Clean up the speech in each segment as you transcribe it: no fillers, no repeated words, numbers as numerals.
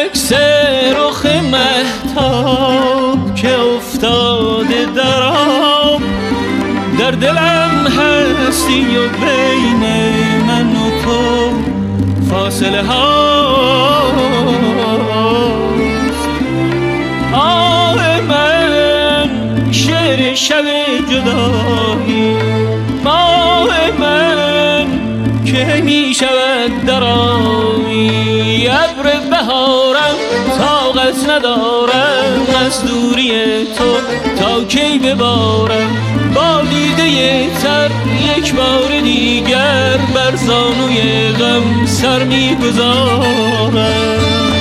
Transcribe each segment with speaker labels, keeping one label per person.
Speaker 1: عکس رخ مهتاب که افتاده در آب، در دلم هستی و بین من و تو فاصله هاست. آه من شعر شب جدایی، ماه من که می شود در آیی، ابر بهارم طاقت ندارم از دوری تو تا کی ببارم با دیده تر یک بار دیگر بر زانوی غم سر می گذارم.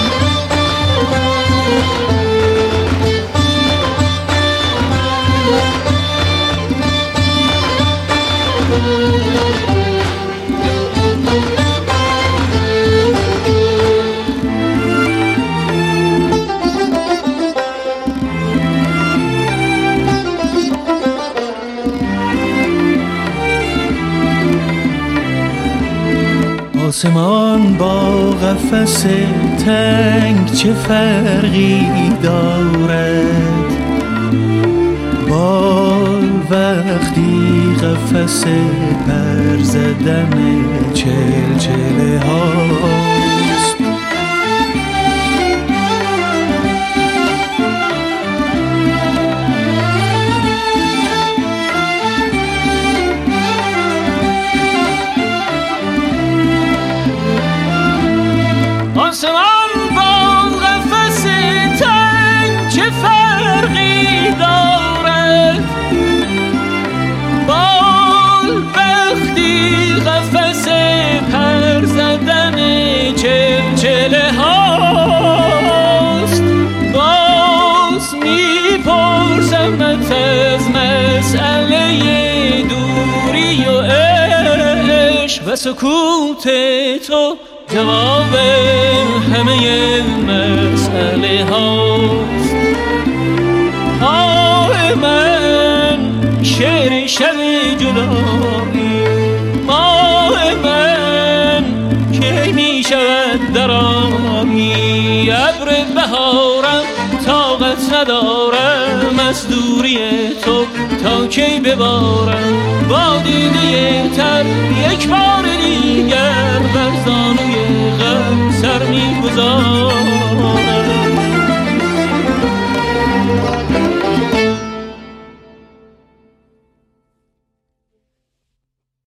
Speaker 1: آسمان با قفس تنگ چه فرقی دارد؟ بال وقتی قفس پر زدن چلچله هاست. آسمان با قفس تنگ چه فرقی دارد؟ بال وقتی قفس پر زدن چلچله هاست. باز میپرسمت از مسئله دوری و عشق و سکوت تو جواب همه مسئله هاست. آه من شعر شب جدایی، ماه من که می شود در آیی، ابر بهارم طاقت ندارم از دوری تو تا کی ببارم با دیده تر یک بار دیگر بر زانوی غم سر می گذارم.